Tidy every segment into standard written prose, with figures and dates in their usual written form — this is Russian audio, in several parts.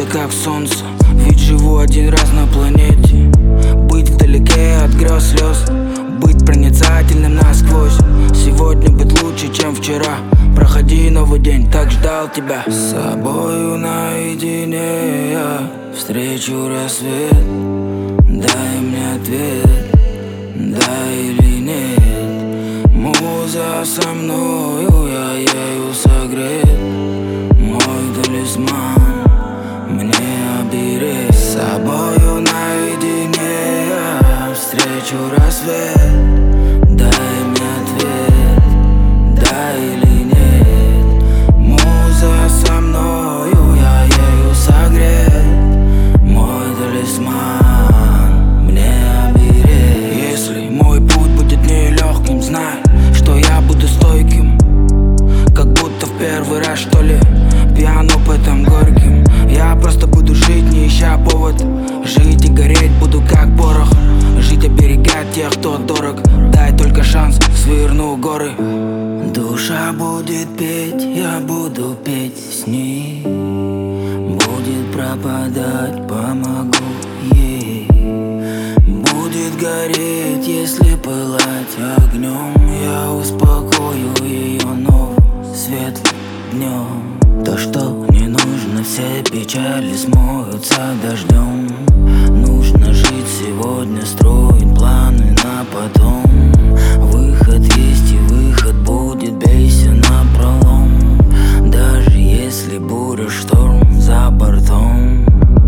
как солнце, ведь живу один раз на планете. Быть вдалеке от грез, слез, быть проницательным насквозь. Сегодня быть лучше, чем вчера. Проходи новый день, так ждал тебя. С собою наедине я встречу рассвет. Дай мне ответ, да или нет. Муза со мною, я ею согрет. Мой талисман, мне оберег. С собою наедине я встречу рассвет. Дай мне ответ, да или нет. Муза со мною, я ею согрет. Мой талисман, мне оберег. Если мой путь будет нелегким, знай, что я буду стойким. Как будто в первый раз, что ли, пьян опытом горьким. Я просто буду жить, не ища повод. Жить и гореть буду как порох. Жить, оберегать тех, кто дорог. Дай только шанс, сверну горы. Душа будет петь, я буду петь с ней. Будет пропадать, помогу ей. Будет гореть, если пылать огнем. Я успокою ее новым светлым днем. То, что не нужно, все печали смоются дождем. Нужно жить сегодня, строить планы на потом. Выход есть и выход будет, бейся напролом. Даже если буря, шторм за бортом.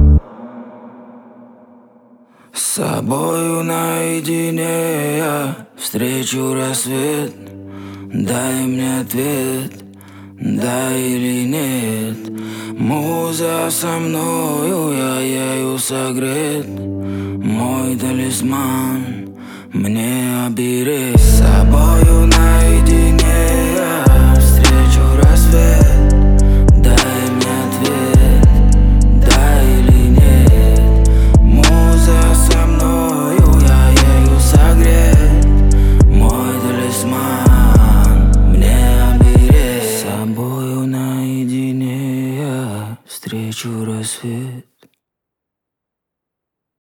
С собою наедине я встречу рассвет. Дай мне ответ, да или нет. Муза со мною, я ею согрет. Мой талисман, мне оберег. С собою наедине я встречу рассвет. Дай мне ответ, да или нет. Муза со мною, я ею согрет. Мой талисман, мне оберег. С собою наедине я встречу рассвет.